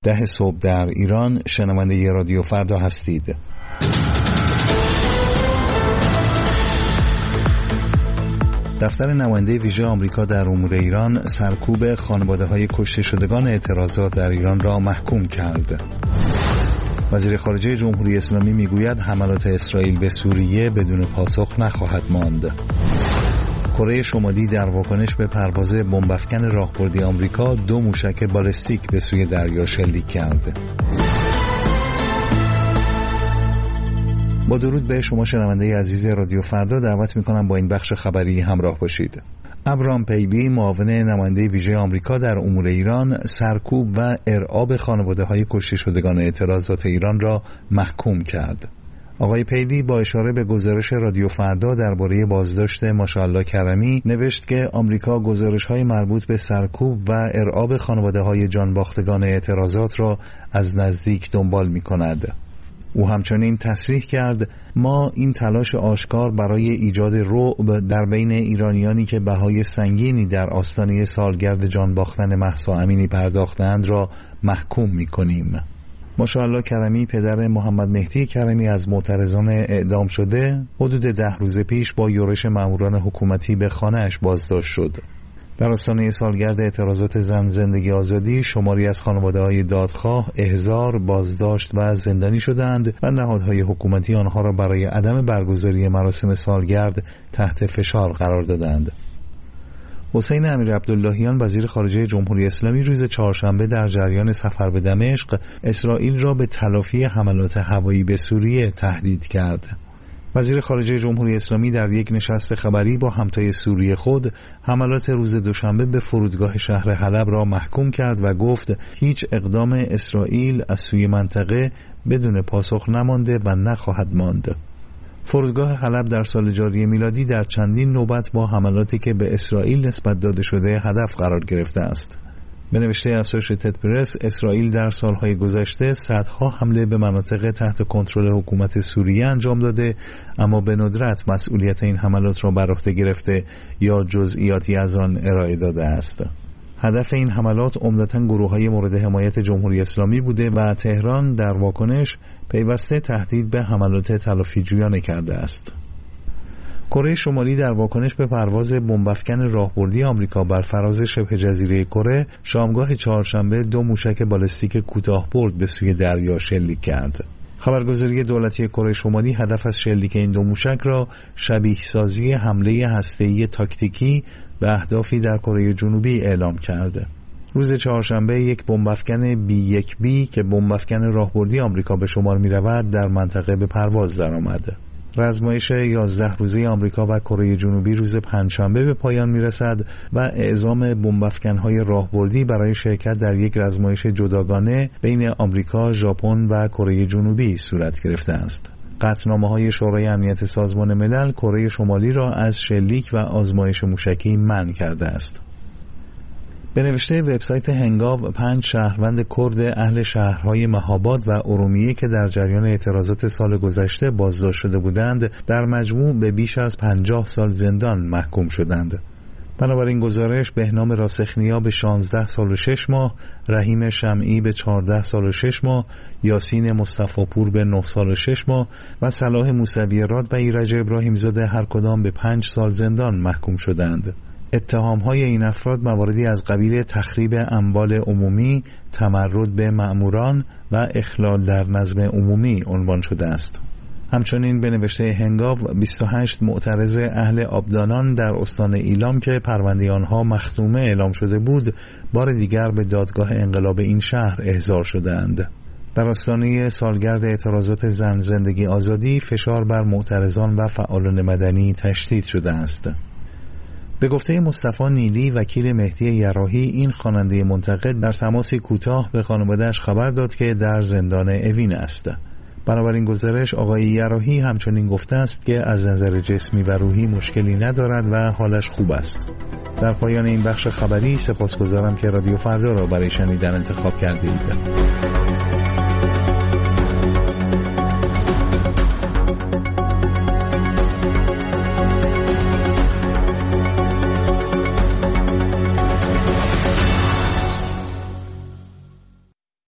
10 صبح در ایران. شنونده رادیو فردا هستید. دفتر نماینده ویژه آمریکا در امور ایران سرکوب خانواده‌های کشته شدگان اعتراضات در ایران را محکوم کرد. وزیر خارجه جمهوری اسلامی میگوید حملات اسرائیل به سوریه بدون پاسخ نخواهد ماند. کره شمالی در واکنش به پرواز بمب‌افکن راهبردی آمریکا 2 موشک بالستیک به سوی دریا شلیک کرد. با درود به شما شنونده عزیز رادیو فردا، دعوت میکنم با این بخش خبری همراه باشید. ابراهام پیلی، معاون نماینده ویژه آمریکا در امور ایران، سرکوب و ارعاب خانواده‌های کشته شدگان اعتراضات ایران را محکوم کرد. آقای پیلی با اشاره به گزارش رادیو فردا درباره بازداشت ماشاءالله کرمی نوشت که آمریکا گزارش‌های مربوط به سرکوب و ارعاب خانواده‌های جانباختگان اعتراضات را از نزدیک دنبال می‌کند. او همچنین تصریح کرد ما این تلاش آشکار برای ایجاد رعب در بین ایرانیانی که بهای سنگینی در آستانه سالگرد جان باختن مهسا امینی پرداختند را محکوم می‌کنیم. ماشاءالله کرمی پدر محمد مهدی کرمی از معترضان اعدام شده حدود 10 روز پیش با یورش ماموران حکومتی به خانه‌اش بازداشت شد. در آستانه سالگرد اعتراضات زن زندگی آزادی شماری از خانواده‌های دادخواه احضار، بازداشت و زندانی شدند و نهادهای حکومتی آنها را برای عدم برگزاری مراسم سالگرد تحت فشار قرار دادند. حسین امیر عبداللهیان وزیر خارجه جمهوری اسلامی روز چهارشنبه در جریان سفر به دمشق اسرائیل را به تلافی حملات هوایی به سوریه تهدید کرد. وزیر خارجه جمهوری اسلامی در یک نشست خبری با همتای سوریه خود حملات روز دوشنبه به فرودگاه شهر حلب را محکوم کرد و گفت هیچ اقدام اسرائیل از سوی منطقه بدون پاسخ نمانده و نخواهد ماند. فرودگاه حلب در سال جاری میلادی در چندین نوبت با حملاتی که به اسرائیل نسبت داده شده هدف قرار گرفته است. به نوشته اسوشییتد پرس، اسرائیل در سالهای گذشته صدها حمله به مناطق تحت کنترل حکومت سوریه انجام داده، اما به ندرت مسئولیت این حملات را بر عهده گرفته یا جزئیاتی از آن ارائه داده است. هدف این حملات عمدتاً گروه‌های مورد حمایت جمهوری اسلامی بوده و تهران در واکنش پیوسته تهدید به حملات تلافیجویانه کرده است. کره شمالی در واکنش به پرواز بمب‌افکن راهبردی آمریکا بر فراز شبه جزیره کره شامگاه چهارشنبه 2 موشک بالستیک کوتاه‌برد به سوی دریا شلیک کرد. خبرگزاری دولتی کره شمالی هدف از شلیک این 2 موشک را شبیه سازی حمله هسته‌ای تاکتیکی به اهدافی در کره جنوبی اعلام کرده. روز چهارشنبه یک بمب‌افکن B-1B که بمب‌افکن راهبردی آمریکا به شمار می‌رود در منطقه به پرواز درآمد. رزمایش 11 روزه آمریکا و کره جنوبی روز پنجشنبه به پایان میرسد و اعزام بمب‌افکن‌های راهبردی برای شرکت در یک رزمایش جداگانه بین آمریکا، ژاپن و کره جنوبی صورت گرفته است. قطعنامه‌های شورای امنیت سازمان ملل کره شمالی را از شلیک و آزمایش موشکی منع کرده است. به نوشته وبسایت هنگاو 5 شهروند کرد اهل شهرهای مهاباد و ارومیه که در جریان اعتراضات سال گذشته بازداشت شده بودند در مجموع به بیش از 50 سال زندان محکوم شدند. بنابراین گزارش بهنام راسخنیا به 16 سال و 6 ماه، رحیم شمعی به 14 سال و 6 ماه، یاسین مصطفی‌پور به 9 سال و 6 ماه و صلاح موسوی راد و ایرج ابراهیم زاده هر کدام به 5 سال زندان محکوم شدند. اتهام‌های این افراد مواردی از قبیل تخریب اموال عمومی، تمرد به مأموران و اخلال در نظم عمومی عنوان شده است. همچنین به نوشته هنگاو 28 معترض اهل آبدانان در استان ایلام که پرونده آنها مختومه اعلام شده بود، بار دیگر به دادگاه انقلاب این شهر احضار شدند. در آستانه سالگرد اعتراضات زن زندگی آزادی فشار بر معترضان و فعالان مدنی تشدید شده است. به گفته مصطفی نیلی وکیل مهدی یراحی، این خواننده منتقد در تماسی کوتاه به خانواده‌اش خبر داد که در زندان اوین است. بنابراین گزارش آقای یراحی همچنین گفته است که از نظر جسمی و روحی مشکلی ندارد و حالش خوب است. در پایان این بخش خبری سپاسگزارم که رادیو فردا را برای شنیدن انتخاب کرده اید.